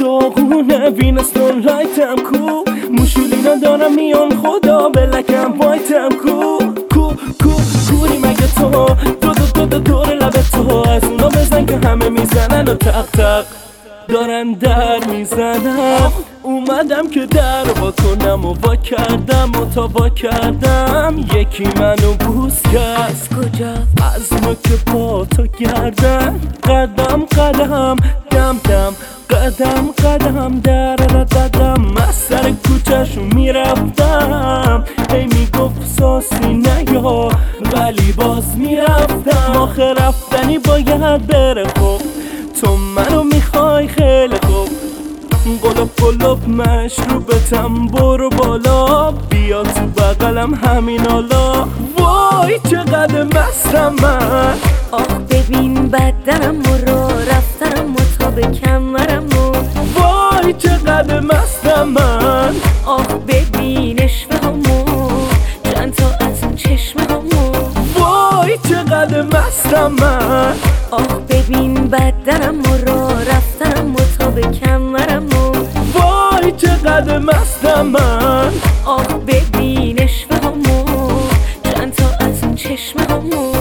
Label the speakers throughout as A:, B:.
A: داغونه وینستون رایتم کو موشولینا دارم میان خدا بلکم پایتم کوری مگه تو دور لب تو از اونا بزن که همه میزنن و تق دارن در میزنم اومدم که در وا کنم و وا کردم و تا وا کردم یکی منو بوس کرد.
B: از کجا؟
A: از نوک پا تا گردن قدم قدم در ددم از سر کوچه‌شو میرفتم هی میگفت ساسی نیا ولی باز میرفتم آخه رفتنی باید بره خب تو منو میخوای خیلی خوب قلوب مشروبتم برو بالا بیا تو بغلم همین حالا وای چقدر مستم من
B: آخ ببین بدنم و راه رفتنم و تا به کمرم و
A: وای چقدر مستم من
B: آخ ببین اشوه همو چند تا از اون چشمه همو
A: وای چقدر مستم من
B: آخ ببین بدنم و راه رفتنم و تا به کمرم و
A: وای چقدر مستم من
B: آخ ببین اشوه همو چند تا از اون چشمه همو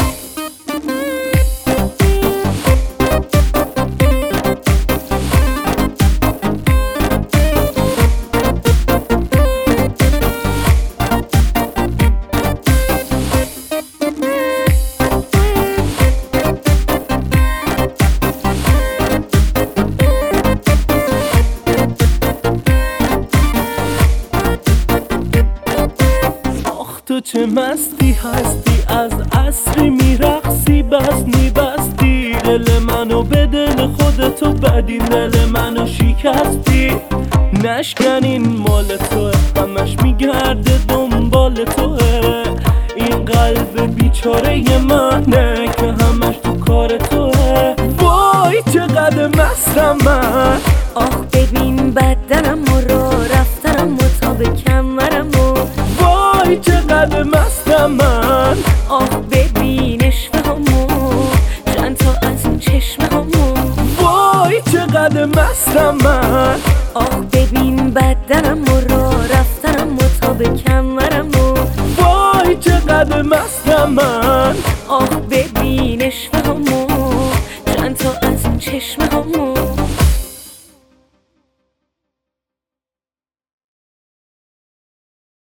A: تو چه مستی هستی از عصری میرقصی بس میبستی دل منو به دل خودتو بدین دل منو شکستی نشکنین مال توه همش میگرده دنبال توه این قلب بیچاره منه که همش تو کار توه وای چقدر مستم من
B: آخ ببین بدنم و راه رفتنم و تا به کمرم و
A: وای چقدر مستم من
B: آخ ببین اشوه همو چند تا از اون چشمه همو
A: وای چقدر مستم من
B: آخ ببین بدنم و راه رفتنم و تا به کمرم و
A: وای چقدر مستم من
B: آخ